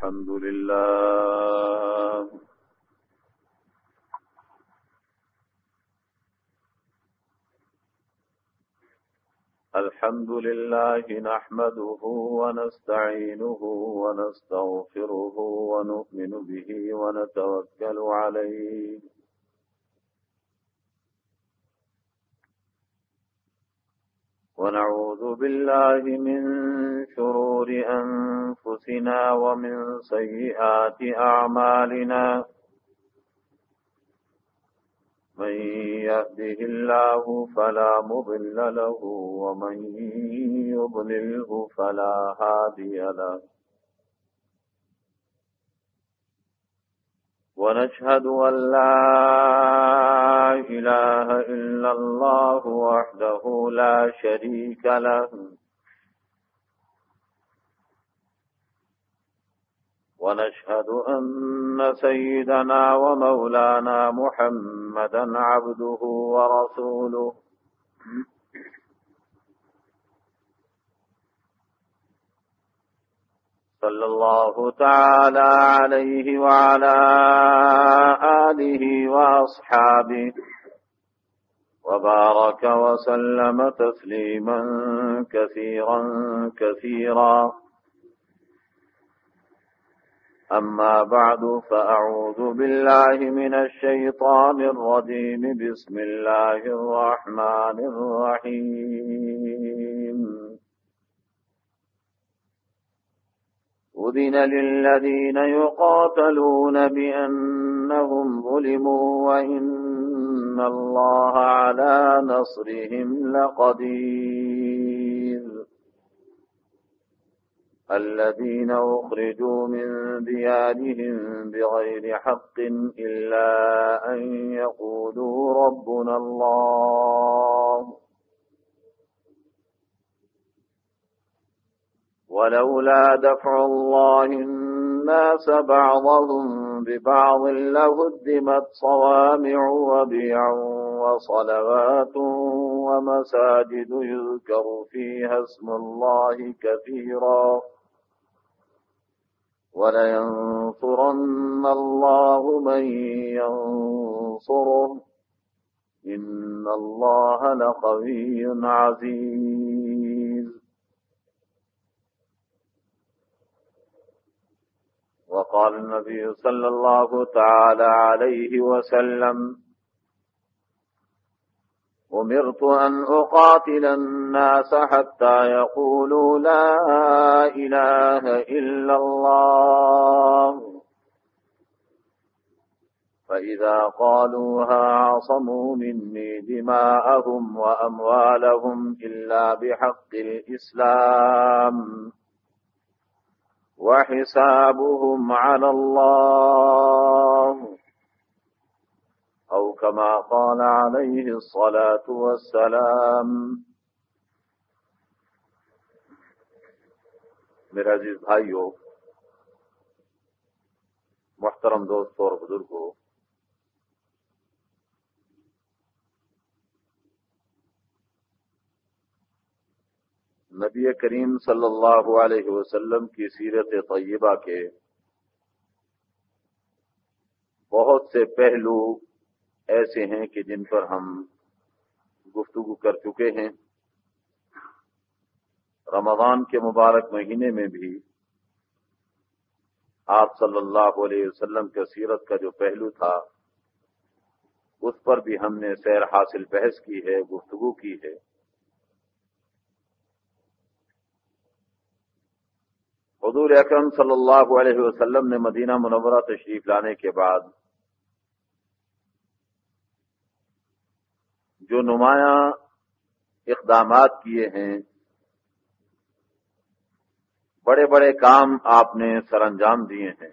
الحمد لله الحمد لله نحمده ونستعينه ونستغفره ونؤمن به ونتوكل عليه ونعوذ بالله من شرور أنفسنا ومن سيئات أعمالنا من يهده الله فلا مضل له ومن يضلله فلا هادي له ونشهد أن لا إله إلا الله وحده لا شريك له ونشهد أن سيدنا ومولانا محمدا عبده ورسوله صلى الله تعالى عليه وعلى آله وأصحابه وبارك وسلم تسليما كثيرا كثيرا أما بعد فأعوذ بالله من الشيطان الرجيم بسم الله الرحمن الرحيم أذن للذين يقاتلون بأنهم ظلموا وإن الله على نصرهم لقدير الذين أخرجوا من ديارهم بغير حق إلا أن يقولوا ربنا الله ولولا دفع الله الناس بعضهم ببعض لهدمت صوامع وبيع وصلوات ومساجد يذكر فيها اسم الله كثيرا ولينصرن الله من ينصره إن الله لقوي عزيز وقال النبي صلى الله تعالى عليه وسلم أمرت أن أقاتل الناس حتى يقولوا لا إله إلا الله فإذا قالوها عصموا مني دماءهم وأموالهم إلا بحق الإسلام وحسابهم على الله أو كما قال عليه الصلاة والسلام۔ میرے عزیز بھائیو، محترم دوستو اور بزرگو، نبی کریم صلی اللہ علیہ وسلم کی سیرت طیبہ کے بہت سے پہلو ایسے ہیں کہ جن پر ہم گفتگو کر چکے ہیں۔ رمضان کے مبارک مہینے میں بھی آپ صلی اللہ علیہ وسلم کے سیرت کا جو پہلو تھا اس پر بھی ہم نے سیر حاصل بحث کی ہے، گفتگو کی ہے۔ حضور اکرم صلی اللہ علیہ وسلم نے مدینہ منورہ تشریف لانے کے بعد جو نمایاں اقدامات کیے ہیں، بڑے بڑے کام آپ نے سر انجام دیے ہیں،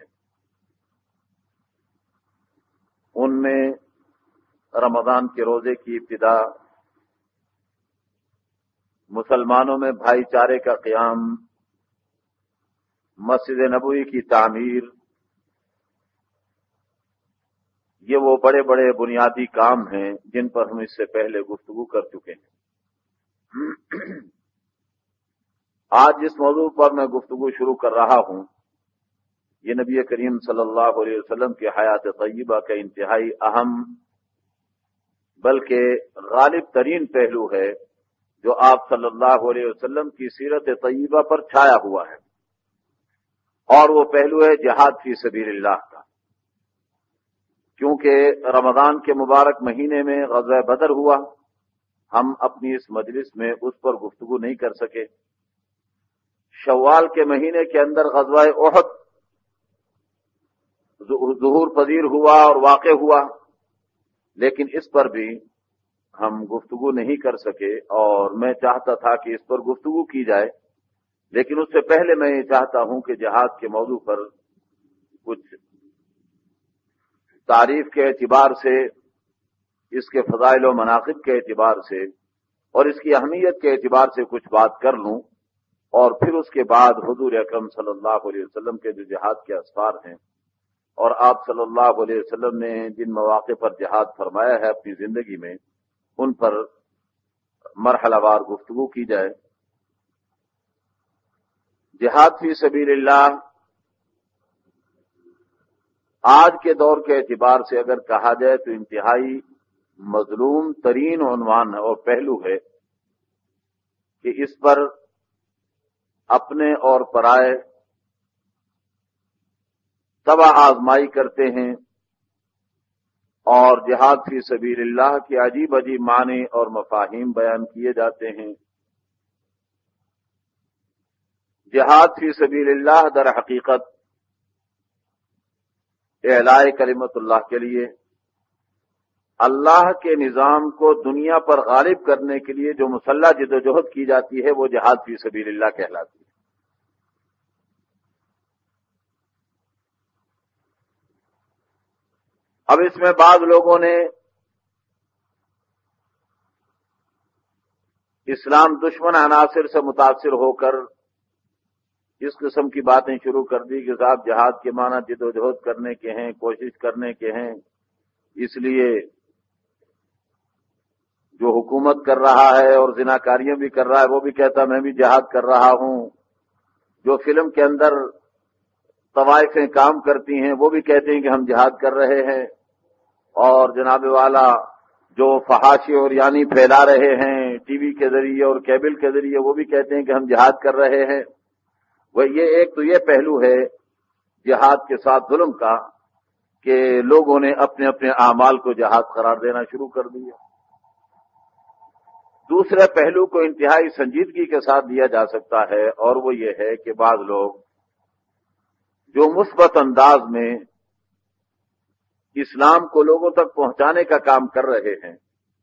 ان میں رمضان کے روزے کی ابتدا، مسلمانوں میں بھائی چارے کا قیام، مسجد نبوی کی تعمیر، یہ وہ بڑے بڑے بنیادی کام ہیں جن پر ہم اس سے پہلے گفتگو کر چکے ہیں۔ آج جس موضوع پر میں گفتگو شروع کر رہا ہوں یہ نبی کریم صلی اللہ علیہ وسلم کی حیات طیبہ کا انتہائی اہم بلکہ غالب ترین پہلو ہے جو آپ صلی اللہ علیہ وسلم کی سیرت طیبہ پر چھایا ہوا ہے، اور وہ پہلو ہے جہاد فی سبیل اللہ کا۔ کیونکہ رمضان کے مبارک مہینے میں غزوہ بدر ہوا، ہم اپنی اس مجلس میں اس پر گفتگو نہیں کر سکے۔ شوال کے مہینے کے اندر غزوہ احد ظہور پذیر ہوا اور واقع ہوا، لیکن اس پر بھی ہم گفتگو نہیں کر سکے، اور میں چاہتا تھا کہ اس پر گفتگو کی جائے، لیکن اس سے پہلے میں یہ چاہتا ہوں کہ جہاد کے موضوع پر کچھ تعریف کے اعتبار سے، اس کے فضائل و مناقب کے اعتبار سے اور اس کی اہمیت کے اعتبار سے کچھ بات کر لوں، اور پھر اس کے بعد حضور اکرم صلی اللہ علیہ وسلم کے جو جہاد کے اسفار ہیں اور آپ صلی اللہ علیہ وسلم نے جن مواقع پر جہاد فرمایا ہے اپنی زندگی میں، ان پر مرحلہ وار گفتگو کی جائے۔ جہاد فی سبیل اللہ آج کے دور کے اعتبار سے اگر کہا جائے تو انتہائی مظلوم ترین عنوان اور پہلو ہے کہ اس پر اپنے اور پرائے تباہ آزمائی کرتے ہیں، اور جہاد فی سبیل اللہ کے عجیب عجیب معنی اور مفاہیم بیان کیے جاتے ہیں۔ جہاد فی سبیل اللہ در حقیقت اعلاء کلمت اللہ کے لیے، اللہ کے نظام کو دنیا پر غالب کرنے کے لیے جو مسلح جدوجہد کی جاتی ہے وہ جہاد فی سبیل اللہ کہلاتی ہے۔ اب اس میں بعض لوگوں نے اسلام دشمن عناصر سے متاثر ہو کر اس قسم کی باتیں شروع کر دی کہ صاحب جہاد کے معنی جدوجہد کرنے کے ہیں، کوشش کرنے کے ہیں، اس لیے جو حکومت کر رہا ہے اور زناکاریاں بھی کر رہا ہے وہ بھی کہتا میں بھی جہاد کر رہا ہوں، جو فلم کے اندر طوائفیں کام کرتی ہیں وہ بھی کہتے ہیں کہ ہم جہاد کر رہے ہیں، اور جناب والا جو فحاشی اور یعنی پھیلا رہے ہیں ٹی وی کے ذریعے اور کیبل کے ذریعے وہ بھی کہتے ہیں کہ ہم جہاد کر رہے ہیں۔ وہ یہ ایک تو یہ پہلو ہے جہاد کے ساتھ ظلم کا کہ لوگوں نے اپنے اپنے اعمال کو جہاد قرار دینا شروع کر دیا۔ دوسرے پہلو کو انتہائی سنجیدگی کے ساتھ دیا جا سکتا ہے، اور وہ یہ ہے کہ بعض لوگ جو مثبت انداز میں اسلام کو لوگوں تک پہنچانے کا کام کر رہے ہیں،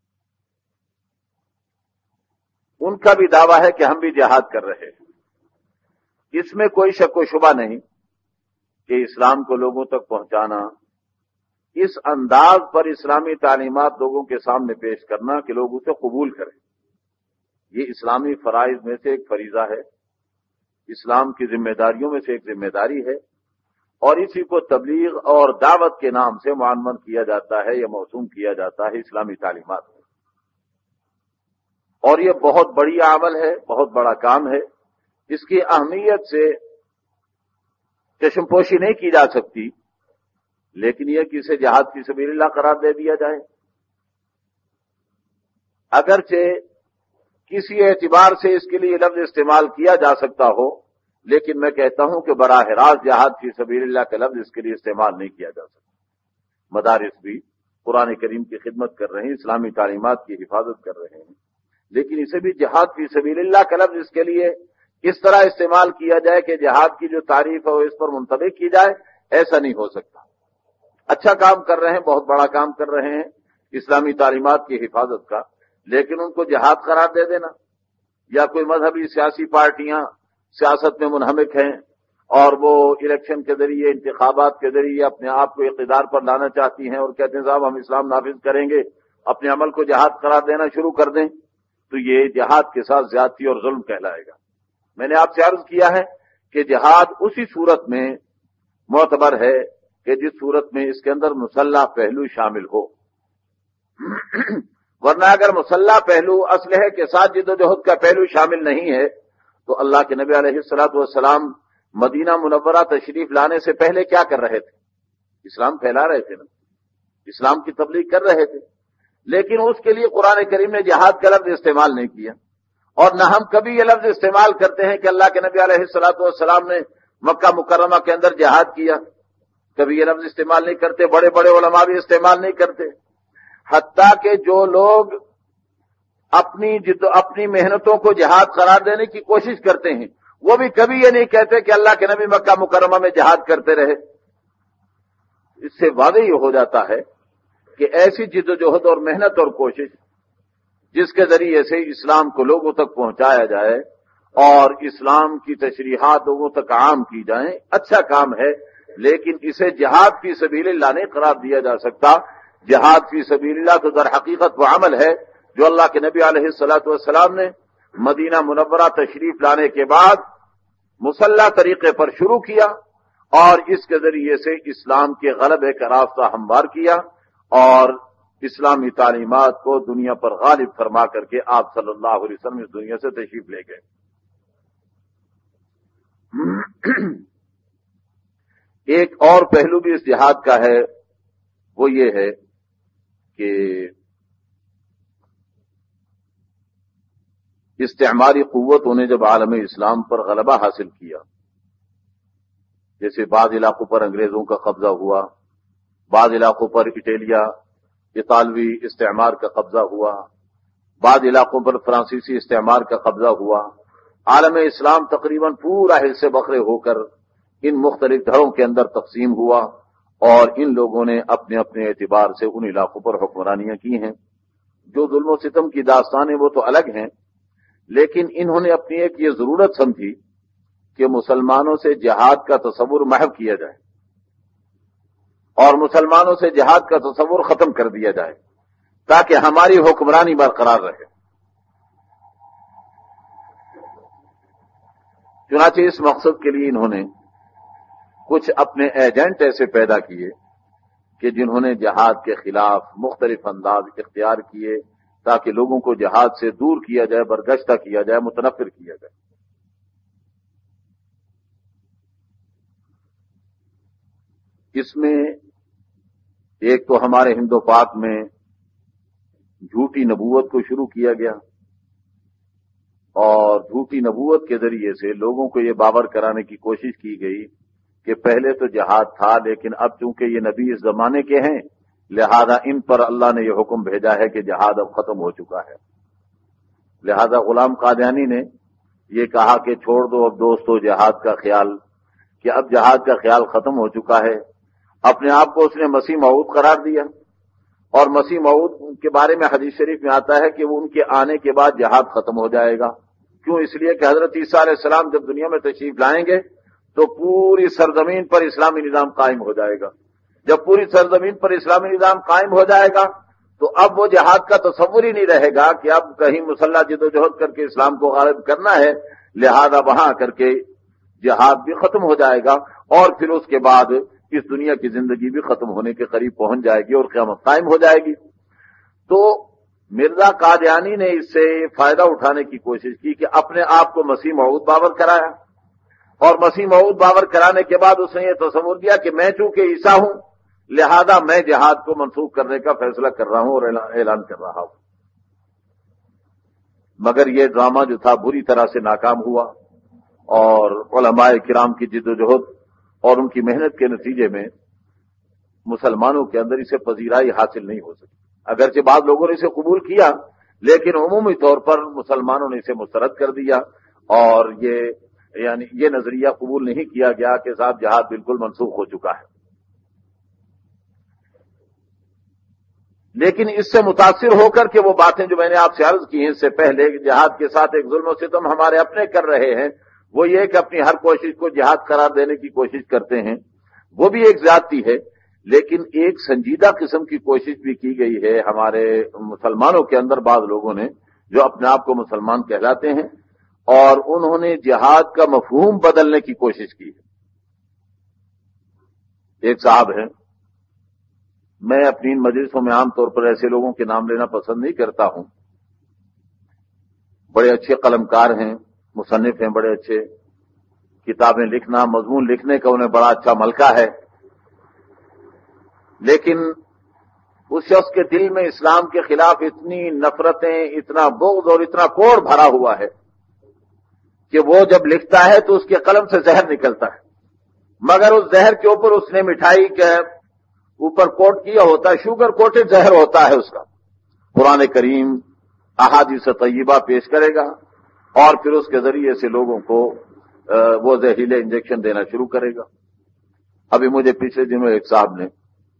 ان کا بھی دعویٰ ہے کہ ہم بھی جہاد کر رہے ہیں۔ اس میں کوئی شک و شبہ نہیں کہ اسلام کو لوگوں تک پہنچانا، اس انداز پر اسلامی تعلیمات لوگوں کے سامنے پیش کرنا کہ لوگ اسے قبول کریں، یہ اسلامی فرائض میں سے ایک فریضہ ہے، اسلام کی ذمہ داریوں میں سے ایک ذمہ داری ہے، اور اسی کو تبلیغ اور دعوت کے نام سے معنون کیا جاتا ہے یا موسوم کیا جاتا ہے اسلامی تعلیمات میں۔ اور یہ بہت بڑی عمل ہے، بہت بڑا کام ہے، اس کی اہمیت سے چشم پوشی نہیں کی جا سکتی، لیکن یہ کہ اسے جہاد فی سبیل اللہ قرار دے دیا جائے، اگرچہ کسی اعتبار سے اس کے لیے لفظ استعمال کیا جا سکتا ہو، لیکن میں کہتا ہوں کہ براہ راست جہاد فی سبیل اللہ کا لفظ اس کے لیے استعمال نہیں کیا جا سکتا۔ مدارس بھی قرآن کریم کی خدمت کر رہے ہیں، اسلامی تعلیمات کی حفاظت کر رہے ہیں، لیکن اسے بھی جہاد فی سبیل اللہ کا لفظ اس کے لیے اس طرح استعمال کیا جائے کہ جہاد کی جو تعریف ہے وہ اس پر منطبق کی جائے، ایسا نہیں ہو سکتا۔ اچھا کام کر رہے ہیں، بہت بڑا کام کر رہے ہیں اسلامی تعلیمات کی حفاظت کا، لیکن ان کو جہاد قرار دے دینا، یا کوئی مذہبی سیاسی پارٹیاں سیاست میں منہمک ہیں اور وہ الیکشن کے ذریعے، انتخابات کے ذریعے اپنے آپ کو اقتدار پر لانا چاہتی ہیں اور کہتے ہیں صاحب ہم اسلام نافذ کریں گے، اپنے عمل کو جہاد قرار دینا شروع کر دیں، تو یہ جہاد کے ساتھ زیادتی اور ظلم کہلائے گا۔ میں نے آپ سے عرض کیا ہے کہ جہاد اسی صورت میں معتبر ہے کہ جس صورت میں اس کے اندر مسلح پہلو شامل ہو، ورنہ اگر مسلح پہلو اسلحے کے ساتھ جدوجہد کا پہلو شامل نہیں ہے تو اللہ کے نبی علیہ الصلوۃ والسلام مدینہ منورہ تشریف لانے سے پہلے کیا کر رہے تھے؟ اسلام پھیلا رہے تھے نا، اسلام کی تبلیغ کر رہے تھے، لیکن اس کے لیے قرآن کریم نے جہاد کا لفظ استعمال نہیں کیا، اور نہ ہم کبھی یہ لفظ استعمال کرتے ہیں کہ اللہ کے نبی علیہ الصلوۃ والسلام نے مکہ مکرمہ کے اندر جہاد کیا، کبھی یہ لفظ استعمال نہیں کرتے، بڑے بڑے علماء بھی استعمال نہیں کرتے، حتیٰ کہ جو لوگ اپنی محنتوں کو جہاد قرار دینے کی کوشش کرتے ہیں وہ بھی کبھی یہ نہیں کہتے کہ اللہ کے نبی مکہ مکرمہ میں جہاد کرتے رہے۔ اس سے واضح یہ ہو جاتا ہے کہ ایسی جدوجہد اور محنت اور کوشش جس کے ذریعے سے اسلام کو لوگوں تک پہنچایا جائے اور اسلام کی تشریحات لوگوں تک عام کی جائیں، اچھا کام ہے، لیکن اسے جہاد فی سبیل اللہ نہیں قرار دیا جا سکتا۔ جہاد فی سبیل اللہ تو در حقیقت وہ عمل ہے جو اللہ کے نبی علیہ الصلوۃ والسلام نے مدینہ منورہ تشریف لانے کے بعد مسلح طریقے پر شروع کیا، اور اس کے ذریعے سے اسلام کے غلبے کا راستہ ہموار کیا، اور اسلامی تعلیمات کو دنیا پر غالب فرما کر کے آپ صلی اللہ علیہ وسلم اس دنیا سے تشریف لے گئے۔ ایک اور پہلو بھی اس جہاد کا ہے، وہ یہ ہے کہ استعماری قوتوں نے جب عالم اسلام پر غلبہ حاصل کیا، جیسے بعض علاقوں پر انگریزوں کا قبضہ ہوا، بعض علاقوں پر اطالوی استعمار کا قبضہ ہوا، بعض علاقوں پر فرانسیسی استعمار کا قبضہ ہوا، عالم اسلام تقریباً پورا حصے بکھرے ہو کر ان مختلف دھڑوں کے اندر تقسیم ہوا، اور ان لوگوں نے اپنے اپنے اعتبار سے ان علاقوں پر حکمرانیاں کی ہیں۔ جو ظلم و ستم کی داستانیں وہ تو الگ ہیں، لیکن انہوں نے اپنی ایک یہ ضرورت سمجھی کہ مسلمانوں سے جہاد کا تصور محو کیا جائے اور مسلمانوں سے جہاد کا تصور ختم کر دیا جائے تاکہ ہماری حکمرانی برقرار رہے۔ چنانچہ اس مقصد کے لیے انہوں نے کچھ اپنے ایجنٹ ایسے پیدا کیے کہ جنہوں نے جہاد کے خلاف مختلف انداز اختیار کیے تاکہ لوگوں کو جہاد سے دور کیا جائے، برگشتہ کیا جائے، متنفر کیا جائے۔ اس میں ایک تو ہمارے ہند و پاک میں جھوٹی نبوت کو شروع کیا گیا، اور جھوٹی نبوت کے ذریعے سے لوگوں کو یہ باور کرانے کی کوشش کی گئی کہ پہلے تو جہاد تھا، لیکن اب چونکہ یہ نبی اس زمانے کے ہیں لہذا ان پر اللہ نے یہ حکم بھیجا ہے کہ جہاد اب ختم ہو چکا ہے۔ لہذا غلام قادیانی نے یہ کہا کہ چھوڑ دو اب دوستو جہاد کا خیال، کہ اب جہاد کا خیال ختم ہو چکا ہے۔ اپنے آپ کو اس نے مسیح موعود قرار دیا، اور مسیح موعود کے بارے میں حدیث شریف میں آتا ہے کہ وہ ان کے آنے کے بعد جہاد ختم ہو جائے گا۔ کیوں؟ اس لیے کہ حضرت عیسیٰ علیہ السلام جب دنیا میں تشریف لائیں گے تو پوری سرزمین پر اسلامی نظام قائم ہو جائے گا۔ جب پوری سرزمین پر اسلامی نظام قائم ہو جائے گا تو اب وہ جہاد کا تصور ہی نہیں رہے گا کہ اب کہیں مسلح جدوجہد کر کے اسلام کو غالب کرنا ہے، لہذا وہاں کر کے جہاد بھی ختم ہو جائے گا، اور پھر اس کے بعد اس دنیا کی زندگی بھی ختم ہونے کے قریب پہنچ جائے گی اور قیامت قائم ہو جائے گی۔ تو مرزا قادیانی نے اس سے فائدہ اٹھانے کی کوشش کی کہ اپنے آپ کو مسیح موعود باور کرایا، اور مسیح موعود باور کرانے کے بعد اس نے یہ تصور کیا کہ میں چونکہ عیسیٰ ہوں لہذا میں جہاد کو منسوخ کرنے کا فیصلہ کر رہا ہوں اور اعلان کر رہا ہوں۔ مگر یہ ڈرامہ جو تھا بری طرح سے ناکام ہوا، اور علماء کرام کی جدوجہد اور ان کی محنت کے نتیجے میں مسلمانوں کے اندر اسے پذیرائی حاصل نہیں ہو سکی۔ اگرچہ بعض لوگوں نے اسے قبول کیا، لیکن عمومی طور پر مسلمانوں نے اسے مسترد کر دیا، اور یہ نظریہ قبول نہیں کیا گیا کہ صاحب جہاد بالکل منسوخ ہو چکا ہے۔ لیکن اس سے متاثر ہو کر کے وہ باتیں جو میں نے آپ سے عرض کی ہیں اس سے پہلے، جہاد کے ساتھ ایک ظلم و ستم ہمارے اپنے کر رہے ہیں، وہ یہ کہ اپنی ہر کوشش کو جہاد قرار دینے کی کوشش کرتے ہیں، وہ بھی ایک زیادتی ہے۔ لیکن ایک سنجیدہ قسم کی کوشش بھی کی گئی ہے ہمارے مسلمانوں کے اندر، بعض لوگوں نے جو اپنے آپ کو مسلمان کہلاتے ہیں، اور انہوں نے جہاد کا مفہوم بدلنے کی کوشش کی ہے۔ ایک صاحب ہیں، میں اپنی ان مجلسوں میں عام طور پر ایسے لوگوں کے نام لینا پسند نہیں کرتا ہوں، بڑے اچھے قلمکار ہیں، مصنف ہیں بڑے اچھے، کتابیں لکھنا، مضمون لکھنے کا انہیں بڑا اچھا ملکہ ہے، لیکن اس شخص کے دل میں اسلام کے خلاف اتنی نفرتیں، اتنا بغض اور اتنا کوڑ بھرا ہوا ہے کہ وہ جب لکھتا ہے تو اس کے قلم سے زہر نکلتا ہے، مگر اس زہر کے اوپر اس نے مٹھائی کے اوپر کوٹ کیا ہوتا ہے، شوگر کوٹڈ زہر ہوتا ہے اس کا۔ قرآن کریم، احادیث طیبہ پیش کرے گا اور پھر اس کے ذریعے سے لوگوں کو وہ زہریلے انجیکشن دینا شروع کرے گا۔ ابھی مجھے پچھلے دنوں ایک صاحب نے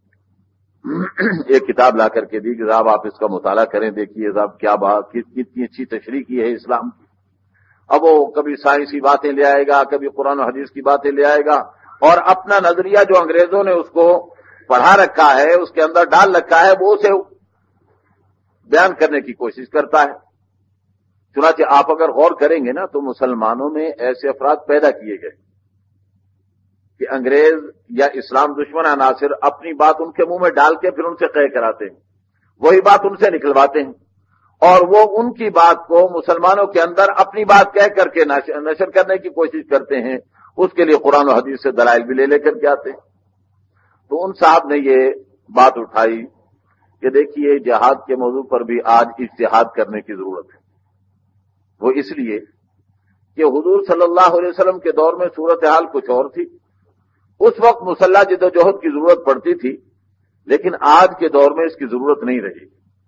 ایک کتاب لا کر کے دی کہ صاحب آپ اس کا مطالعہ کریں، دیکھیے صاحب کیا بات، کتنی اچھی تشریح کی ہے اسلام کی۔ اب وہ کبھی سائنسی باتیں لے آئے گا، کبھی قرآن و حدیث کی باتیں لے آئے گا، اور اپنا نظریہ جو انگریزوں نے اس کو پڑھا رکھا ہے، اس کے اندر ڈال رکھا ہے، وہ اسے بیان کرنے کی کوشش کرتا ہے۔ چنانچہ آپ اگر غور کریں گے نا تو مسلمانوں میں ایسے افراد پیدا کیے گئے کہ انگریز یا اسلام دشمن عناصر اپنی بات ان کے منہ میں ڈال کے پھر ان سے قے کراتے ہیں، وہی بات ان سے نکلواتے ہیں، اور وہ ان کی بات کو مسلمانوں کے اندر اپنی بات کہہ کر کے نشر کرنے کی کوشش کرتے ہیں۔ اس کے لیے قرآن و حدیث سے دلائل بھی لے کر کے آتے ہیں۔ تو ان صاحب نے یہ بات اٹھائی کہ دیکھیے جہاد کے موضوع پر بھی آج اجتہاد کرنے کی ضرورت ہے۔ وہ اس لیے کہ حضور صلی اللہ علیہ وسلم کے دور میں صورتحال کچھ اور تھی، اس وقت مسلح جد و جہد کی ضرورت پڑتی تھی، لیکن آج کے دور میں اس کی ضرورت نہیں رہی۔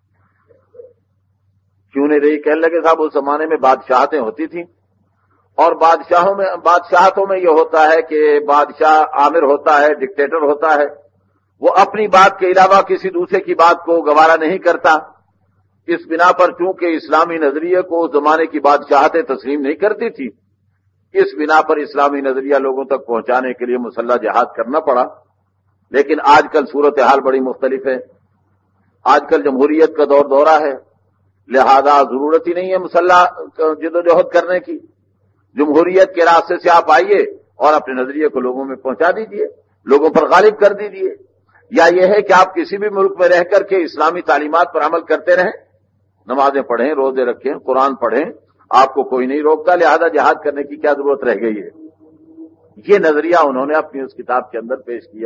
کیوں نہیں رہی؟ کہنے لگے صاحب اس زمانے میں بادشاہتیں ہوتی تھیں، اور بادشاہتوں میں یہ ہوتا ہے کہ بادشاہ آمر ہوتا ہے، ڈکٹیٹر ہوتا ہے، وہ اپنی بات کے علاوہ کسی دوسرے کی بات کو گوارا نہیں کرتا۔ اس بنا پر چونکہ اسلامی نظریے کو اس زمانے کی بادشاہتیں تسلیم نہیں کرتی تھی، اس بنا پر اسلامی نظریہ لوگوں تک پہنچانے کے لیے مسلح جہاد کرنا پڑا۔ لیکن آج کل صورتحال بڑی مختلف ہے، آج کل جمہوریت کا دورہ ہے، لہذا ضرورت ہی نہیں ہے مسلح جد و جہد کرنے کی۔ جمہوریت کے راستے سے آپ آئیے اور اپنے نظریے کو لوگوں میں پہنچا دیجئے، لوگوں پر غالب کر دیجئے۔ یا یہ ہے کہ آپ کسی بھی ملک میں رہ کر کے اسلامی تعلیمات پر عمل کرتے رہیں، نمازیں پڑھیں، روزے رکھیں، قرآن پڑھیں، آپ کو کوئی نہیں روکتا، لہذا جہاد کرنے کی کیا ضرورت رہ گئی ہے۔ یہ نظریہ انہوں نے اپنی اس کتاب کے اندر پیش کیا،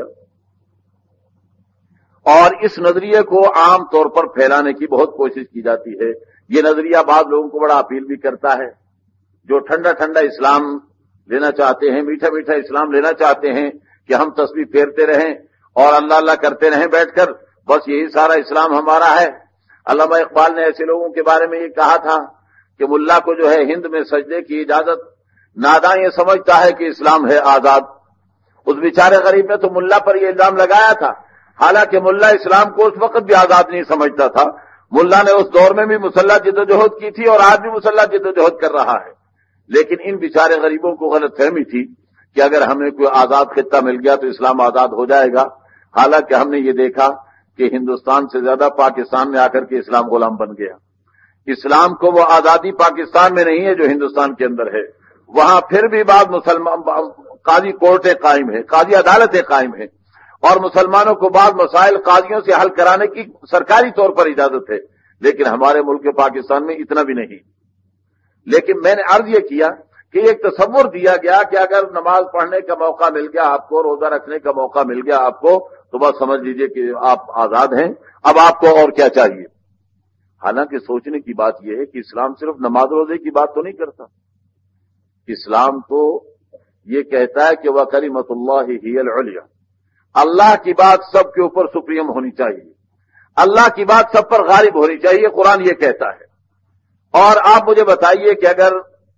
اور اس نظریے کو عام طور پر پھیلانے کی بہت کوشش کی جاتی ہے۔ یہ نظریہ بعض لوگوں کو بڑا اپیل بھی کرتا ہے، جو ٹھنڈا ٹھنڈا اسلام لینا چاہتے ہیں، میٹھا میٹھا اسلام لینا چاہتے ہیں کہ ہم تسبیح پھیرتے رہیں اور اللہ اللہ کرتے رہیں بیٹھ کر، بس یہی سارا اسلام ہمارا ہے۔ علامہ اقبال نے ایسے لوگوں کے بارے میں یہ کہا تھا کہ ملا کو جو ہے ہند میں سجدے کی اجازت، ناداں یہ سمجھتا ہے کہ اسلام ہے آزاد۔ اس بیچارے غریب نے تو ملا پر یہ الزام لگایا تھا، حالانکہ ملا اسلام کو اس وقت بھی آزاد نہیں سمجھتا تھا۔ ملا نے اس دور میں بھی مسلح جد و جہد کی تھی اور آج بھی مسلح جد و جہد کر رہا ہے، لیکن ان بیچارے غریبوں کو غلط فہمی تھی کہ اگر ہمیں کوئی آزاد خطہ مل گیا تو اسلام آزاد ہو جائے گا۔ حالانکہ ہم نے یہ دیکھا کہ ہندوستان سے زیادہ پاکستان میں آ کر کے اسلام غلام بن گیا۔ اسلام کو وہ آزادی پاکستان میں نہیں ہے جو ہندوستان کے اندر ہے، وہاں پھر بھی بعض مسلمان قاضی کورٹیں قائم ہیں، قاضی عدالتیں قائم ہیں، اور مسلمانوں کو بعض مسائل قاضیوں سے حل کرانے کی سرکاری طور پر اجازت ہے، لیکن ہمارے ملک پاکستان میں اتنا بھی نہیں۔ لیکن میں نے عرض یہ کیا کہ ایک تصور دیا گیا کہ اگر نماز پڑھنے کا موقع مل گیا آپ کو، روزہ رکھنے کا موقع مل گیا آپ کو، تو بس سمجھ لیجئے کہ آپ آزاد ہیں، اب آپ کو اور کیا چاہیے۔ حالانکہ سوچنے کی بات یہ ہے کہ اسلام صرف نماز روزے کی بات تو نہیں کرتا، اسلام تو یہ کہتا ہے کہ وَكَلِمَةُ اللَّهِ هِيَ الْعُلْيَا، اللہ کی بات سب کے اوپر سپریم ہونی چاہیے، اللہ کی بات سب پر غالب ہونی چاہیے، قرآن یہ کہتا ہے۔ اور آپ مجھے بتائیے کہ اگر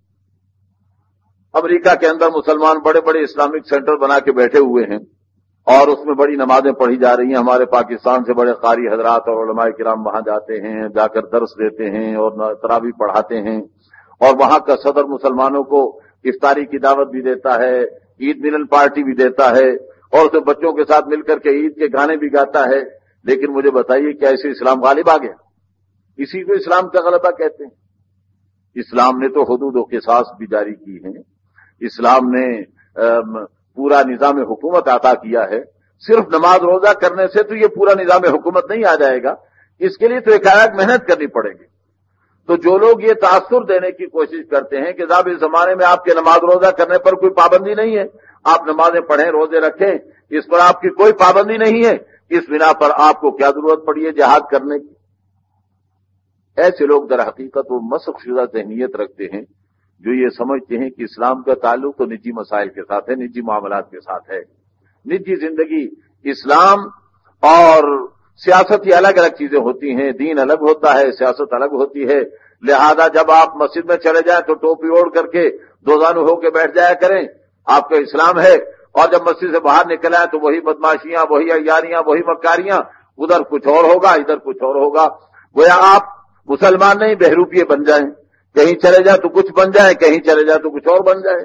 امریکہ کے اندر مسلمان بڑے بڑے اسلامک سینٹر بنا کے بیٹھے ہوئے ہیں اور اس میں بڑی نمازیں پڑھی جا رہی ہیں، ہمارے پاکستان سے بڑے قاری حضرات اور علماء کرام وہاں جاتے ہیں، جا کر درس دیتے ہیں اور تراویح پڑھاتے ہیں، اور وہاں کا صدر مسلمانوں کو افطاری کی دعوت بھی دیتا ہے، عید ملن پارٹی بھی دیتا ہے، اور اسے بچوں کے ساتھ مل کر کے عید کے گانے بھی گاتا ہے۔ لیکن مجھے بتائیے کیا اسے اسلام غالب آ گیا؟ اسی کو اسلام کا غلبہ کہتے ہیں۔ اسلام نے تو حدود و قصاص بھی جاری کی ہیں، اسلام نے پورا نظام حکومت عطا کیا ہے۔ صرف نماز روزہ کرنے سے تو یہ پورا نظام حکومت نہیں آ جائے گا، اس کے لیے تو ایک الگ محنت کرنی پڑے گی۔ تو جو لوگ یہ تاثر دینے کی کوشش کرتے ہیں کہ صاحب اس زمانے میں آپ کے نماز روزہ کرنے پر کوئی پابندی نہیں ہے، آپ نمازیں پڑھیں روزے رکھیں، اس پر آپ کی کوئی پابندی نہیں ہے، اس بنا پر آپ کو کیا ضرورت پڑی ہے جہاد کرنے کی، ایسے لوگ در حقیقت وہ مسخ شدہ ذہنیت رکھتے ہیں جو یہ سمجھتے ہیں کہ اسلام کا تعلق تو نجی مسائل کے ساتھ ہے، نجی معاملات کے ساتھ ہے، نجی زندگی، اسلام اور سیاست یہ الگ الگ چیزیں ہوتی ہیں، دین الگ ہوتا ہے، سیاست الگ ہوتی ہے، لہذا جب آپ مسجد میں چلے جائیں تو ٹوپی اوڑھ کر کے دوزانو ہو کے بیٹھ جایا کریں، آپ کا اسلام ہے، اور جب مسجد سے باہر نکل آئے تو وہی بدماشیاں، وہی عیاریاں، وہی مکاریاں، ادھر کچھ اور ہوگا ادھر کچھ اور ہوگا، گویا آپ مسلمان نہیں بہروپیے بن جائیں، کہیں چلے جائیں تو کچھ بن جائیں، کہیں چلے جائیں تو کچھ اور بن جائیں۔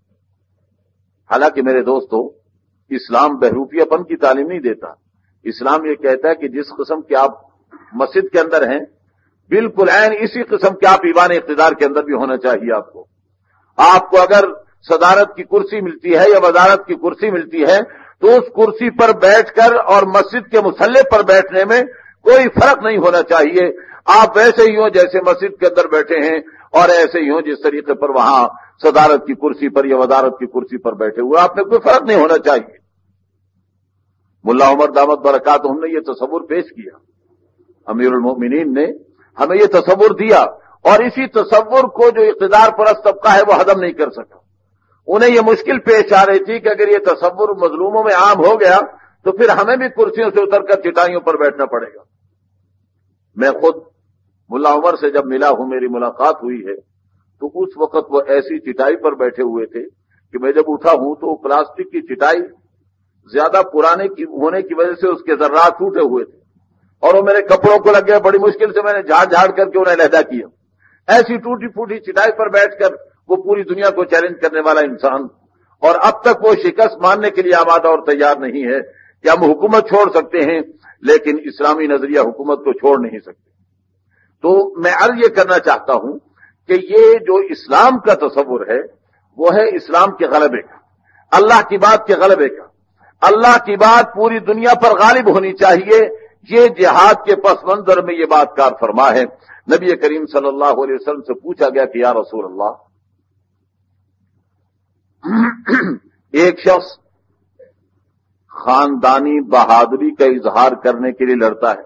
حالانکہ میرے دوستو، اسلام بہروپیہ پن کی تعلیم نہیں دیتا، اسلام یہ کہتا ہے کہ جس قسم کے آپ مسجد کے اندر ہیں بالکل عین اسی قسم کے آپ ایوان اقتدار کے اندر بھی ہونا چاہیے۔ آپ کو اگر صدارت کی کرسی ملتی ہے یا وزارت کی کرسی ملتی ہے تو اس کرسی پر بیٹھ کر اور مسجد کے مصلی پر بیٹھنے میں کوئی فرق نہیں ہونا چاہیے، آپ ویسے ہی ہوں جیسے مسجد کے اندر بیٹھے ہیں اور ایسے ہی ہوں جس طریقے پر وہاں صدارت کی کرسی پر یا وزارت کی کرسی پر بیٹھے ہوئے، آپ میں کوئی فرق نہیں ہونا چاہیے۔ ملا عمر دامت برکات ہم نے یہ تصور پیش کیا، امیر المومنین نے ہمیں یہ تصور دیا، اور اسی تصور کو جو اقتدار پرست طبقہ ہے وہ ہضم نہیں کر سکا، انہیں یہ مشکل پیش آ رہی تھی کہ اگر یہ تصور مظلوموں میں عام ہو گیا تو پھر ہمیں بھی کرسیوں سے اتر کر چٹائیوں پر بیٹھنا پڑے گا۔ میں خود ملا عمر سے جب ملا ہوں، میری ملاقات ہوئی ہے، تو اس وقت وہ ایسی چٹائی پر بیٹھے ہوئے تھے کہ میں جب اٹھا ہوں تو پلاسٹک کی چٹائی زیادہ پرانے ہونے کی وجہ سے اس کے ذرات ٹوٹے ہوئے تھے اور وہ میرے کپڑوں کو لگ گیا، بڑی مشکل سے میں نے جھاڑ جھاڑ کر کے انہیں علیحدہ کیا۔ ایسی ٹوٹی پھوٹی چٹائی پر بیٹھ کر وہ پوری دنیا کو چیلنج کرنے والا انسان، اور اب تک وہ شکست ماننے کے لیے آمادہ اور تیار نہیں ہے کہ ہم حکومت چھوڑ سکتے ہیں لیکن اسلامی نظریہ حکومت کو چھوڑ نہیں سکتے۔ تو میں عرض یہ کرنا چاہتا ہوں کہ یہ جو اسلام کا تصور ہے وہ ہے اسلام کے غلبے کا، اللہ کی بات کے غلبے کا، اللہ کی بات پوری دنیا پر غالب ہونی چاہیے، یہ جہاد کے پس منظر میں یہ بات کار فرما ہے۔ نبی کریم صلی اللہ علیہ وسلم سے پوچھا گیا کہ یا رسول اللہ، ایک شخص خاندانی بہادری کا اظہار کرنے کے لیے لڑتا ہے،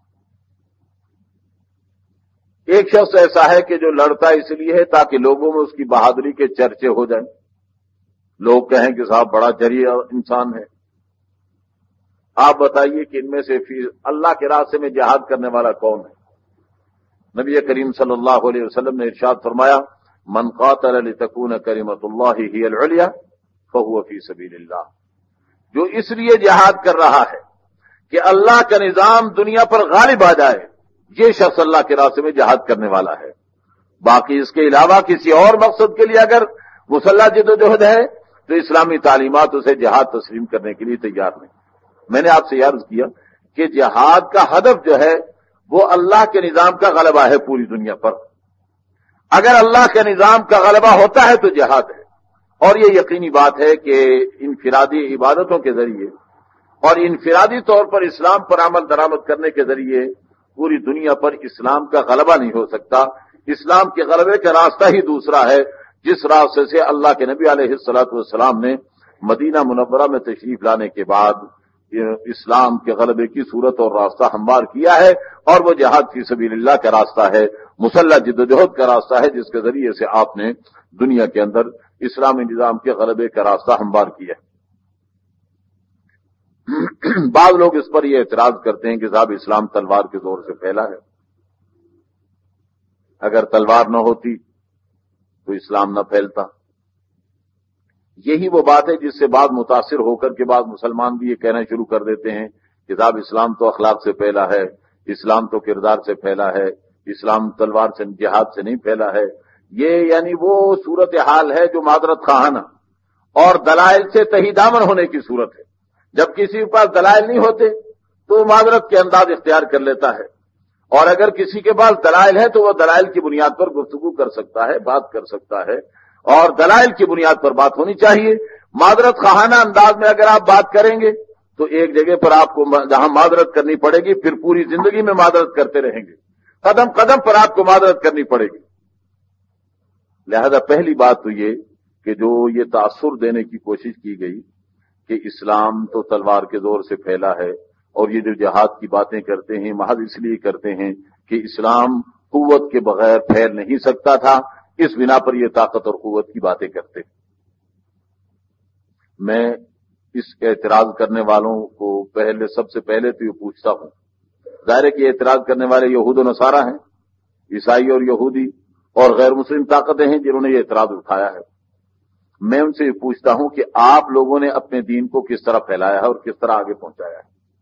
ایک شخص ایسا ہے کہ جو لڑتا اس لیے ہے تاکہ لوگوں میں اس کی بہادری کے چرچے ہو جائیں، لوگ کہیں کہ صاحب بڑا جریح انسان ہے، آپ بتائیے کہ ان میں سے اللہ کے راستے میں جہاد کرنے والا کون ہے؟ نبی کریم صلی اللہ علیہ وسلم نے ارشاد فرمایا، من قاتل لتکون کلمۃ اللہ ہی العلیٰ فہو فی سبیل اللہ، جو اس لیے جہاد کر رہا ہے کہ اللہ کا نظام دنیا پر غالب آ جائے، یہ شخص اللہ کے راستے میں جہاد کرنے والا ہے۔ باقی اس کے علاوہ کسی اور مقصد کے لیے اگر مسلح جدوجہد ہے تو اسلامی تعلیمات اسے جہاد تسلیم کرنے کے لیے تیار نہیں۔ میں نے آپ سے عرض کیا کہ جہاد کا ہدف جو ہے وہ اللہ کے نظام کا غلبہ ہے پوری دنیا پر، اگر اللہ کے نظام کا غلبہ ہوتا ہے تو جہاد ہے، اور یہ یقینی بات ہے کہ انفرادی عبادتوں کے ذریعے اور انفرادی طور پر اسلام پر عمل درآمد کرنے کے ذریعے پوری دنیا پر اسلام کا غلبہ نہیں ہو سکتا۔ اسلام کے غلبے کا راستہ ہی دوسرا ہے، جس راستے سے اللہ کے نبی علیہ الصلوۃ والسلام نے مدینہ منورہ میں تشریف لانے کے بعد اسلام کے غلبے کی صورت اور راستہ ہموار کیا ہے، اور وہ جہاد فی سبیل اللہ کا راستہ ہے، مسلح جدوجہد کا راستہ ہے، جس کے ذریعے سے آپ نے دنیا کے اندر اسلامی نظام کے غلبے کا راستہ ہموار کیا ہے۔ بعض لوگ اس پر یہ اعتراض کرتے ہیں کہ صاحب اسلام تلوار کے زور سے پھیلا ہے، اگر تلوار نہ ہوتی تو اسلام نہ پھیلتا۔ یہی وہ بات ہے جس سے بعض متاثر ہو کر کے بعض مسلمان بھی یہ کہنا شروع کر دیتے ہیں کہ صاحب اسلام تو اخلاق سے پھیلا ہے، اسلام تو کردار سے پھیلا ہے، اسلام تلوار سے جہاد سے نہیں پھیلا ہے۔ یہ یعنی وہ صورتحال ہے جو معذرت خواہانہ اور دلائل سے تہی دامن ہونے کی صورت ہے۔ جب کسی کے پاس دلائل نہیں ہوتے تو وہ معذرت کے انداز اختیار کر لیتا ہے، اور اگر کسی کے پاس دلائل ہے تو وہ دلائل کی بنیاد پر گفتگو کر سکتا ہے، بات کر سکتا ہے، اور دلائل کی بنیاد پر بات ہونی چاہیے۔ معذرت خواہانہ انداز میں اگر آپ بات کریں گے تو ایک جگہ پر آپ کو جہاں معذرت کرنی پڑے گی پھر پوری زندگی میں معذرت کرتے رہیں گے۔ قدم قدم پر آپ کو معذرت کرنی پڑے گی. لہذا پہلی بات تو یہ کہ جو یہ تاثر دینے کی کوشش کی گئی کہ اسلام تو تلوار کے زور سے پھیلا ہے، اور یہ جو جہاد کی باتیں کرتے ہیں محض اس لیے کرتے ہیں کہ اسلام قوت کے بغیر پھیل نہیں سکتا تھا، اس بنا پر یہ طاقت اور قوت کی باتیں کرتے ہیں. میں اس اعتراض کرنے والوں کو سب سے پہلے تو یہ پوچھتا ہوں، ظاہر ہے کہ یہ اعتراض کرنے والے یہود و نصارہ ہیں، عیسائی اور یہودی اور غیر مسلم طاقتیں ہیں جنہوں نے یہ اعتراض اٹھایا ہے. میں ان سے یہ پوچھتا ہوں کہ آپ لوگوں نے اپنے دین کو کس طرح پھیلایا ہے اور کس طرح آگے پہنچایا ہے؟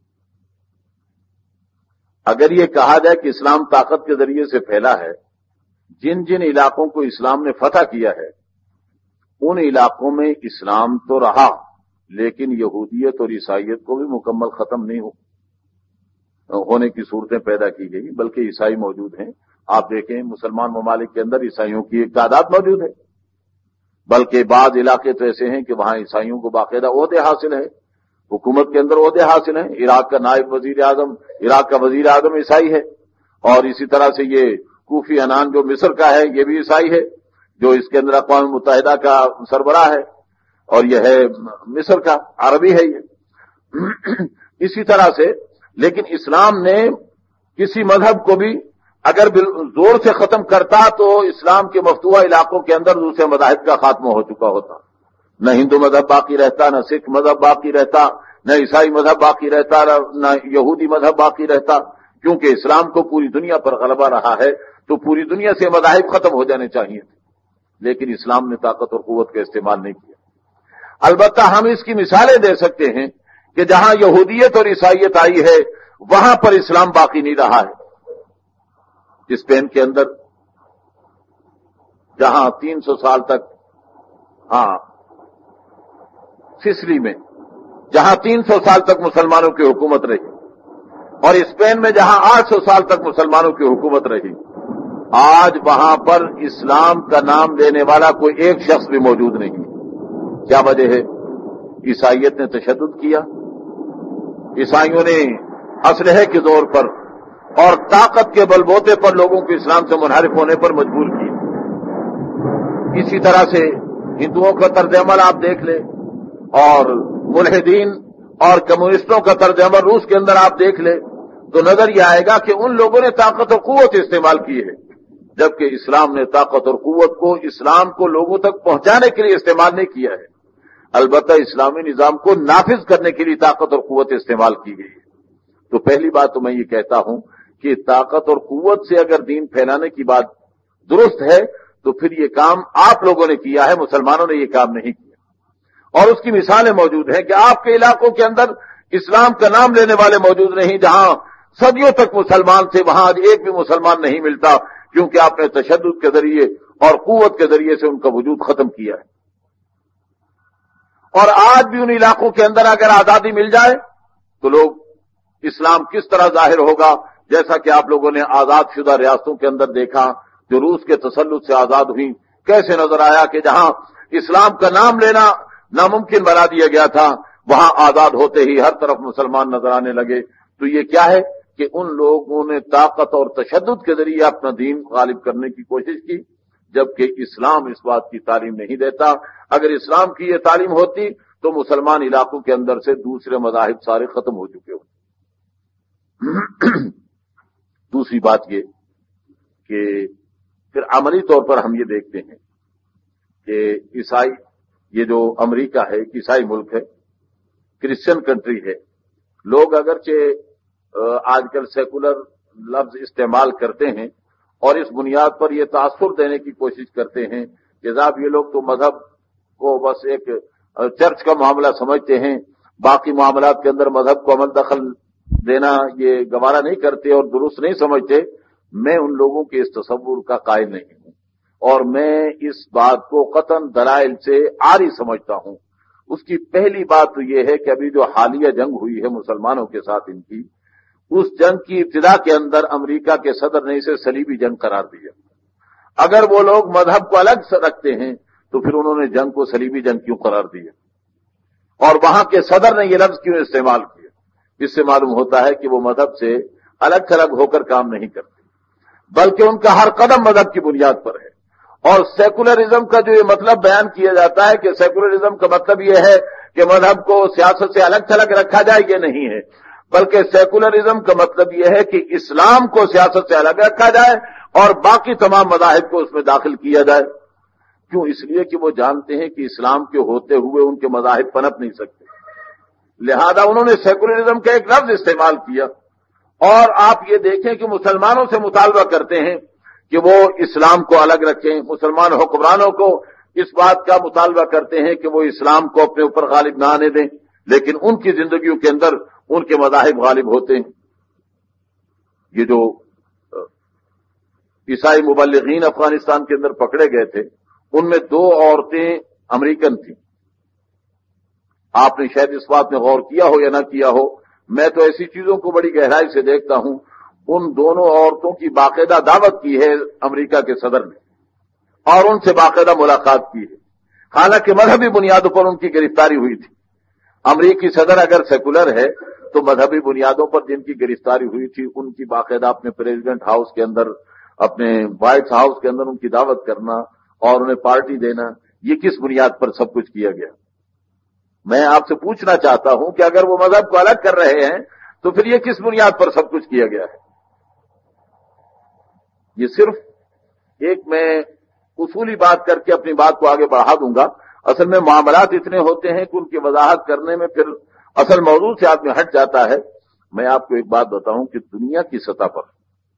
اگر یہ کہا جائے کہ اسلام طاقت کے ذریعے سے پھیلا ہے، جن جن علاقوں کو اسلام نے فتح کیا ہے ان علاقوں میں اسلام تو رہا، لیکن یہودیت اور عیسائیت کو بھی مکمل ختم نہیں ہونے کی صورتیں پیدا کی گئی، بلکہ عیسائی موجود ہیں. آپ دیکھیں مسلمان ممالک کے اندر عیسائیوں کی ایک تعداد موجود ہے، بلکہ بعض علاقے تو ایسے ہیں کہ وہاں عیسائیوں کو باقاعدہ عہدے حاصل ہے، حکومت کے اندر عہدے حاصل ہیں. عراق کا نائب وزیر اعظم، عراق کا وزیر اعظم عیسائی ہے، اور اسی طرح سے یہ کوفی عنان جو مصر کا ہے یہ بھی عیسائی ہے، جو اس کے اندر اقوام متحدہ کا سربراہ ہے، اور یہ ہے مصر کا، عربی ہے یہ. اسی طرح سے لیکن اسلام نے کسی مذہب کو بھی اگر زور سے ختم کرتا تو اسلام کے مفتوحہ علاقوں کے اندر دوسرے مذاہب کا خاتمہ ہو چکا ہوتا. نہ ہندو مذہب باقی رہتا، نہ سکھ مذہب باقی رہتا، نہ عیسائی مذہب باقی رہتا، نہ یہودی مذہب باقی رہتا. کیونکہ اسلام کو پوری دنیا پر غلبہ رہا ہے تو پوری دنیا سے مذاہب ختم ہو جانے چاہیے تھے، لیکن اسلام نے طاقت اور قوت کا استعمال نہیں کیا. البتہ ہم اس کی مثالیں دے سکتے ہیں کہ جہاں یہودیت اور عیسائیت آئی ہے وہاں پر اسلام باقی نہیں رہا ہے. اسپین کے اندر جہاں 300 سال تک، سسلی میں جہاں 300 سال تک مسلمانوں کی حکومت رہی، اور اسپین میں جہاں 800 سال تک مسلمانوں کی حکومت رہی، آج وہاں پر اسلام کا نام لینے والا کوئی ایک شخص بھی موجود نہیں. کیا وجہ ہے؟ عیسائیت نے تشدد کیا، عیسائیوں نے اسلحے کے زور پر اور طاقت کے بل بوتے پر لوگوں کو اسلام سے منحرف ہونے پر مجبور کیا. اسی طرح سے ہندوؤں کا طرز عمل آپ دیکھ لیں، اور ملحدین اور کمیونسٹوں کا طرز عمل روس کے اندر آپ دیکھ لیں، تو نظر یہ آئے گا کہ ان لوگوں نے طاقت اور قوت استعمال کی ہے، جبکہ اسلام نے طاقت اور قوت کو اسلام کو لوگوں تک پہنچانے کے لیے استعمال نہیں کیا ہے، البتہ اسلامی نظام کو نافذ کرنے کے لیے طاقت اور قوت استعمال کی گئی ہے. تو پہلی بات تو میں یہ کہتا ہوں کہ طاقت اور قوت سے اگر دین پھیلانے کی بات درست ہے تو پھر یہ کام آپ لوگوں نے کیا ہے، مسلمانوں نے یہ کام نہیں کیا. اور اس کی مثالیں موجود ہیں کہ آپ کے علاقوں کے اندر اسلام کا نام لینے والے موجود نہیں، جہاں صدیوں تک مسلمان تھے وہاں آج ایک بھی مسلمان نہیں ملتا، کیونکہ آپ نے تشدد کے ذریعے اور قوت کے ذریعے سے ان کا وجود ختم کیا ہے. اور آج بھی ان علاقوں کے اندر اگر آزادی مل جائے تو لوگ اسلام کس طرح ظاہر ہوگا، جیسا کہ آپ لوگوں نے آزاد شدہ ریاستوں کے اندر دیکھا جو روس کے تسلط سے آزاد ہوئی، کیسے نظر آیا کہ جہاں اسلام کا نام لینا ناممکن بنا دیا گیا تھا وہاں آزاد ہوتے ہی ہر طرف مسلمان نظر آنے لگے. تو یہ کیا ہے کہ ان لوگوں نے طاقت اور تشدد کے ذریعے اپنا دین غالب کرنے کی کوشش کی، جبکہ اسلام اس بات کی تعلیم نہیں دیتا. اگر اسلام کی یہ تعلیم ہوتی تو مسلمان علاقوں کے اندر سے دوسرے مذاہب سارے ختم ہو چکے ہوتے. دوسری بات یہ کہ پھر عملی طور پر ہم یہ دیکھتے ہیں کہ عیسائی، یہ جو امریکہ ہے ایک عیسائی ملک ہے، کرسچن کنٹری ہے. لوگ اگرچہ آج کل سیکولر لفظ استعمال کرتے ہیں اور اس بنیاد پر یہ تاثر دینے کی کوشش کرتے ہیں کہ جناب یہ لوگ تو مذہب کو بس ایک چرچ کا معاملہ سمجھتے ہیں، باقی معاملات کے اندر مذہب کو عمل دخل دینا یہ گوارا نہیں کرتے اور درست نہیں سمجھتے. میں ان لوگوں کے اس تصور کا قائل نہیں ہوں، اور میں اس بات کو قطعاً دلائل سے عاری سمجھتا ہوں. اس کی پہلی بات تو یہ ہے کہ ابھی جو حالیہ جنگ ہوئی ہے مسلمانوں کے ساتھ ان کی، اس جنگ کی ابتدا کے اندر امریکہ کے صدر نے اسے صلیبی جنگ قرار دیا. اگر وہ لوگ مذہب کو الگ سے رکھتے ہیں تو پھر انہوں نے جنگ کو صلیبی جنگ کیوں قرار دیا، اور وہاں کے صدر نے یہ لفظ کیوں استعمال کیا؟ اس سے معلوم ہوتا ہے کہ وہ مذہب سے الگ تھلگ ہو کر کام نہیں کرتے. بلکہ ان کا ہر قدم مذہب کی بنیاد پر ہے۔ اور سیکولرزم کا جو یہ مطلب بیان کیا جاتا ہے کہ سیکولرزم کا مطلب یہ ہے کہ مذہب کو سیاست سے الگ تھلگ رکھا جائے، یہ نہیں ہے، بلکہ سیکولرزم کا مطلب یہ ہے کہ اسلام کو سیاست سے الگ رکھا جائے اور باقی تمام مذاہب کو اس میں داخل کیا جائے۔ کیوں؟ اس لیے کہ وہ جانتے ہیں کہ اسلام کے ہوتے ہوئے ان کے مذاہب پنپ نہیں سکتے، لہذا انہوں نے سیکولرزم کا ایک لفظ استعمال کیا۔ اور آپ یہ دیکھیں کہ مسلمانوں سے مطالبہ کرتے ہیں کہ وہ اسلام کو الگ رکھیں، مسلمان حکمرانوں کو اس بات کا مطالبہ کرتے ہیں کہ وہ اسلام کو اپنے اوپر غالب نہ آنے دیں، لیکن ان کی زندگیوں کے اندر ان کے مذاہب غالب ہوتے ہیں۔ یہ جو عیسائی مبلغین افغانستان کے اندر پکڑے گئے تھے، ان میں 2 عورتیں امریکن تھیں۔ آپ نے شاید اس بات میں غور کیا ہو یا نہ کیا ہو، میں تو ایسی چیزوں کو بڑی گہرائی سے دیکھتا ہوں۔ ان دونوں عورتوں کی باقاعدہ دعوت کی ہے امریکہ کے صدر نے اور ان سے باقاعدہ ملاقات کی ہے، حالانکہ مذہبی بنیادوں پر ان کی گرفتاری ہوئی تھی۔ امریکی صدر اگر سیکولر ہے تو مذہبی بنیادوں پر جن کی گرفتاری ہوئی تھی ان کی باقاعدہ اپنے پریزیڈنٹ ہاؤس کے اندر، اپنے وائٹ ہاؤس کے اندر ان کی دعوت کرنا اور انہیں پارٹی دینا، یہ کس بنیاد پر سب کچھ کیا گیا؟ میں آپ سے پوچھنا چاہتا ہوں کہ اگر وہ مذہب کو الگ کر رہے ہیں تو پھر یہ کس بنیاد پر سب کچھ کیا گیا ہے؟ یہ صرف ایک میں اصولی بات کر کے اپنی بات کو آگے بڑھا دوں گا۔ اصل میں معاملات اتنے ہوتے ہیں کہ ان کی وضاحت کرنے میں پھر اصل موضوع سے آدمی ہٹ جاتا ہے۔ میں آپ کو ایک بات بتاؤں کہ دنیا کی سطح پر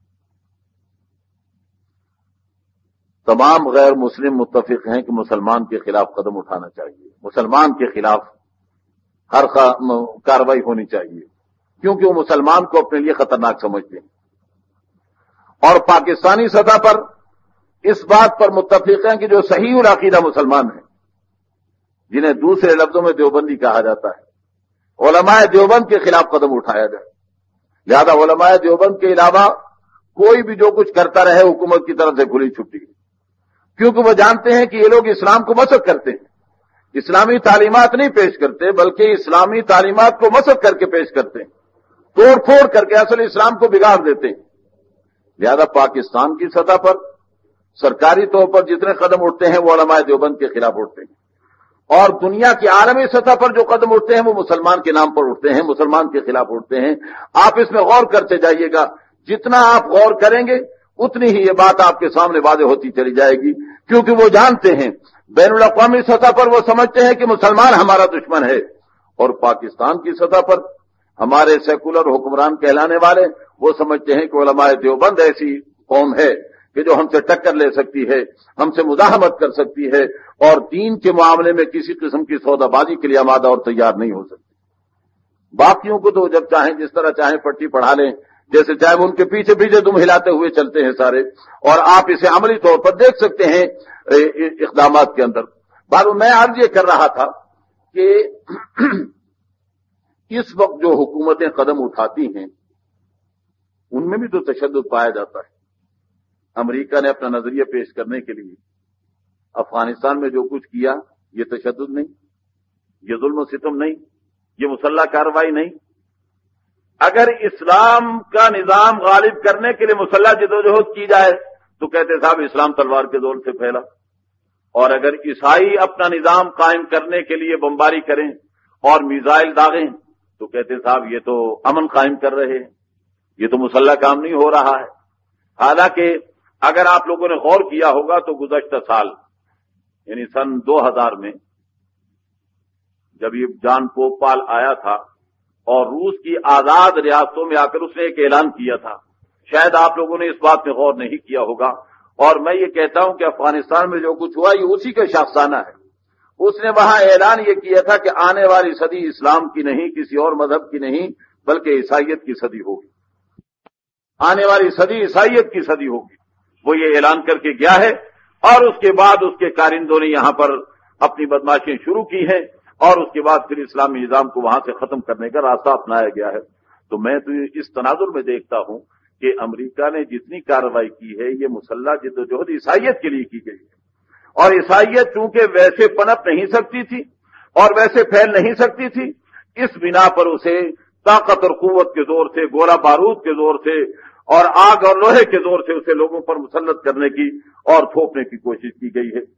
تمام غیر مسلم متفق ہیں کہ مسلمان کے خلاف قدم اٹھانا چاہیے، مسلمان کے خلاف ہر کارروائی ہونی چاہیے، کیونکہ وہ مسلمان کو اپنے لیے خطرناک سمجھتے ہیں۔ اور پاکستانی سطح پر اس بات پر متفق ہیں کہ جو صحیح العقیدہ مسلمان ہیں، جنہیں دوسرے لفظوں میں دیوبندی کہا جاتا ہے، علماء دیوبند کے خلاف قدم اٹھایا جائے۔ لہذا علماء دیوبند کے علاوہ کوئی بھی جو کچھ کرتا رہے حکومت کی طرف سے کھلی چھٹی، کیونکہ وہ جانتے ہیں کہ یہ لوگ اسلام کو مسخ کرتے ہیں، اسلامی تعلیمات نہیں پیش کرتے بلکہ اسلامی تعلیمات کو مسخ کر کے پیش کرتے ہیں، توڑ پھوڑ کر کے اصل اسلام کو بگاڑ دیتے ہیں۔ لہذا پاکستان کی سطح پر سرکاری طور پر جتنے قدم اٹھتے ہیں وہ علماء دیوبند کے خلاف اٹھتے ہیں، اور دنیا کی عالمی سطح پر جو قدم اٹھتے ہیں وہ مسلمان کے نام پر اٹھتے ہیں، مسلمان کے خلاف اٹھتے ہیں۔ آپ اس میں غور کرتے جائیے گا، جتنا آپ غور کریں گے اتنی ہی یہ بات آپ کے سامنے واضح ہوتی چلی جائے گی، کیونکہ وہ جانتے ہیں بین الاقوامی سطح پر وہ سمجھتے ہیں کہ مسلمان ہمارا دشمن ہے، اور پاکستان کی سطح پر ہمارے سیکولر حکمران کہلانے والے وہ سمجھتے ہیں کہ علماء دیوبند ایسی قوم ہے کہ جو ہم سے ٹکر لے سکتی ہے، ہم سے مزاحمت کر سکتی ہے، اور دین کے معاملے میں کسی قسم کی سودا بازی کے لیے آمادہ اور تیار نہیں ہو سکتی۔ باقیوں کو تو جب چاہیں جس طرح چاہیں پٹی پڑھا لیں، جیسے چاہے ان کے پیچھے پیچھے تم ہلاتے ہوئے چلتے ہیں سارے، اور آپ اسے عملی طور پر دیکھ سکتے ہیں اقدامات کے اندر۔ بعد میں عرض یہ کر رہا تھا کہ اس وقت جو حکومتیں قدم اٹھاتی ہیں ان میں بھی تو تشدد پایا جاتا ہے۔ امریکہ نے اپنا نظریہ پیش کرنے کے لیے افغانستان میں جو کچھ کیا، یہ تشدد نہیں، یہ ظلم و ستم نہیں، یہ مسلح کارروائی نہیں۔ اگر اسلام کا نظام غالب کرنے کے لیے مسلح جدوجہد کی جائے تو کہتے صاحب اسلام تلوار کے زور سے پھیلا، اور اگر عیسائی اپنا نظام قائم کرنے کے لیے بمباری کریں اور میزائل داغیں تو کہتے صاحب یہ تو امن قائم کر رہے ہیں، یہ تو مسلح کام نہیں ہو رہا ہے۔ حالانکہ اگر آپ لوگوں نے غور کیا ہوگا تو گزشتہ سال یعنی سن 2000 میں جب یہ جان پوپ پال آیا تھا اور روس کی آزاد ریاستوں میں آ کر اس نے ایک اعلان کیا تھا، شاید آپ لوگوں نے اس بات میں غور نہیں کیا ہوگا، اور میں یہ کہتا ہوں کہ افغانستان میں جو کچھ ہوا یہ اسی کا شاخسانہ ہے۔ اس نے وہاں اعلان یہ کیا تھا کہ آنے والی صدی اسلام کی نہیں، کسی اور مذہب کی نہیں، بلکہ عیسائیت کی صدی ہوگی، آنے والی صدی عیسائیت کی صدی ہوگی۔ وہ یہ اعلان کر کے گیا ہے، اور اس کے بعد اس کے کارندوں نے یہاں پر اپنی بدماشیاں شروع کی ہیں، اور اس کے بعد پھر اسلامی نظام کو وہاں سے ختم کرنے کا راستہ اپنایا گیا ہے۔ تو میں تو اس تناظر میں دیکھتا ہوں کہ امریکہ نے جتنی کارروائی کی ہے یہ مسلح جدوجہد عیسائیت کے لیے کی گئی ہے، اور عیسائیت چونکہ ویسے پنپ نہیں سکتی تھی اور ویسے پھیل نہیں سکتی تھی، اس بنا پر اسے طاقت اور قوت کے زور سے، گولہ بارود کے زور سے اور آگ اور لوہے کے زور سے اسے لوگوں پر مسلط کرنے کی اور تھوپنے کی کوشش کی گئی ہے۔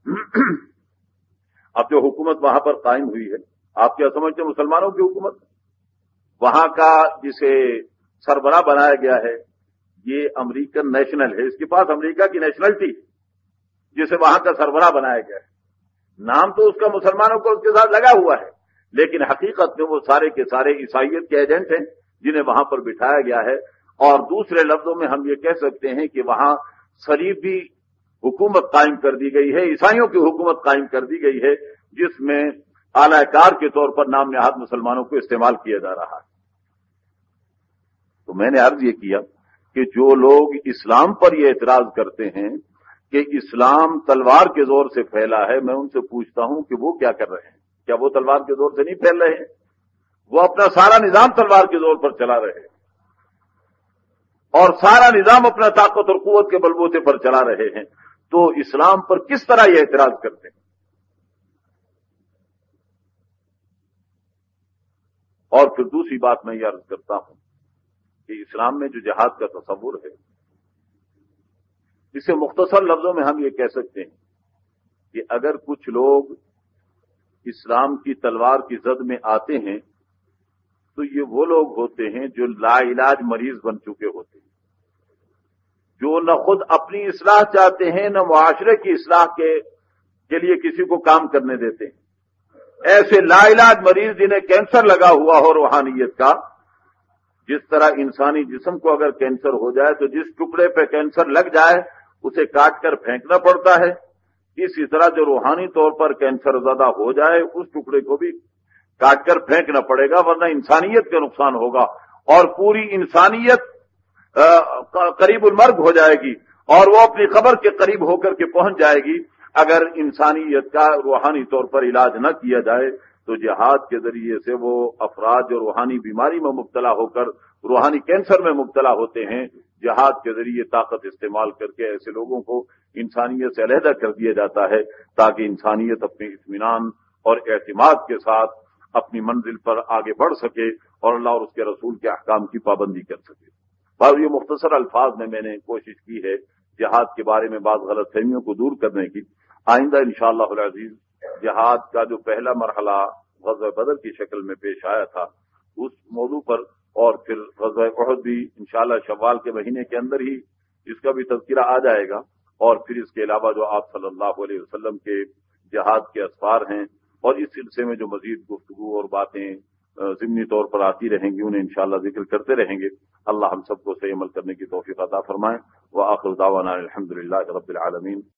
اب جو حکومت وہاں پر قائم ہوئی ہے، آپ کیا سمجھتے ہیں؟ مسلمانوں کی حکومت، وہاں کا جسے سربراہ بنایا گیا ہے یہ امریکن نیشنل ہے، اس کے پاس امریکہ کی نیشنلٹی، جسے وہاں کا سربراہ بنایا گیا ہے۔ نام تو اس کا مسلمانوں کو اس کے ساتھ لگا ہوا ہے، لیکن حقیقت میں وہ سارے کے سارے عیسائیت کے ایجنٹ ہیں جنہیں وہاں پر بٹھایا گیا ہے۔ اور دوسرے لفظوں میں ہم یہ کہہ سکتے ہیں کہ وہاں صلیبی حکومت قائم کر دی گئی ہے، عیسائیوں کی حکومت قائم کر دی گئی ہے، جس میں اعلی کار کے طور پر نام نہاد مسلمانوں کو استعمال کیا جا رہا ہے۔ تو میں نے عرض یہ کیا کہ جو لوگ اسلام پر یہ اعتراض کرتے ہیں کہ اسلام تلوار کے زور سے پھیلا ہے، میں ان سے پوچھتا ہوں کہ وہ کیا کر رہے ہیں؟ کیا وہ تلوار کے زور سے نہیں پھیل رہے ہیں؟ وہ اپنا سارا نظام تلوار کے زور پر چلا رہے ہیں، اور سارا نظام اپنا طاقت اور قوت کے بلبوتے پر چلا رہے ہیں، تو اسلام پر کس طرح یہ اعتراض کرتے ہیں؟ اور پھر دوسری بات میں یہ عرض کرتا ہوں کہ اسلام میں جو جہاد کا تصور ہے، اسے مختصر لفظوں میں ہم یہ کہہ سکتے ہیں کہ اگر کچھ لوگ اسلام کی تلوار کی زد میں آتے ہیں تو یہ وہ لوگ ہوتے ہیں جو لا علاج مریض بن چکے ہوتے ہیں، جو نہ خود اپنی اصلاح چاہتے ہیں نہ معاشرے کی اصلاح کے لیے کسی کو کام کرنے دیتے ہیں۔ ایسے لا علاج مریض جنہیں کینسر لگا ہوا ہو روحانیت کا، جس طرح انسانی جسم کو اگر کینسر ہو جائے تو جس ٹکڑے پہ کینسر لگ جائے اسے کاٹ کر پھینکنا پڑتا ہے، اسی طرح جو روحانی طور پر کینسر زدہ ہو جائے اس ٹکڑے کو بھی کاٹ کر پھینکنا پڑے گا، ورنہ انسانیت کا نقصان ہوگا اور پوری انسانیت قریب المرگ ہو جائے گی، اور وہ اپنی قبر کے قریب ہو کر کے پہنچ جائے گی اگر انسانیت کا روحانی طور پر علاج نہ کیا جائے۔ تو جہاد کے ذریعے سے وہ افراد جو روحانی بیماری میں مبتلا ہو کر روحانی کینسر میں مبتلا ہوتے ہیں، جہاد کے ذریعے طاقت استعمال کر کے ایسے لوگوں کو انسانیت سے علیحدہ کر دیا جاتا ہے تاکہ انسانیت اپنے اطمینان اور اعتماد کے ساتھ اپنی منزل پر آگے بڑھ سکے اور اللہ اور اس کے رسول کے احکام کی پابندی کر سکے۔ اور یہ مختصر الفاظ میں نے کوشش کی ہے جہاد کے بارے میں بعض غلط فہمیوں کو دور کرنے کی۔ آئندہ انشاءاللہ العزیز جہاد کا جو پہلا مرحلہ غزوہ بدر کی شکل میں پیش آیا تھا اس موضوع پر، اور پھر غزوہ احد بھی انشاءاللہ شوال کے مہینے کے اندر ہی اس کا بھی تذکرہ آ جائے گا، اور پھر اس کے علاوہ جو آپ صلی اللہ علیہ وسلم کے جہاد کے اسفار ہیں اور اس سلسلے میں جو مزید گفتگو اور باتیں ضمنی طور پر آتی رہیں گی انہیں انشاءاللہ ذکر کرتے رہیں گے۔ اللہ ہم سب کو صحیح عمل کرنے کی توفیق عطا فرمائے۔ وآخر دعوانا الحمدللہ رب العالمین۔